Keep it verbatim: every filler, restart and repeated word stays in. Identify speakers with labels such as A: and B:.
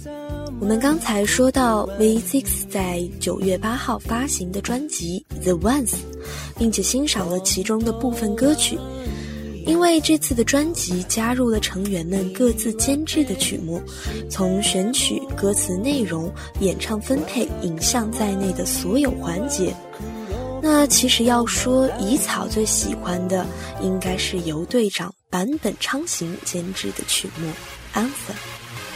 A: 我们刚才说到 V six 在九月八号发行的专辑 The Ones， 并且欣赏了其中的部分歌曲。因为这次的专辑加入了成员们各自监制的曲目，从选曲、歌词内容、演唱分配、影像在内的所有环节。那其实要说乙草最喜欢的，应该是由队长坂本昌行监制的曲目 Anthem。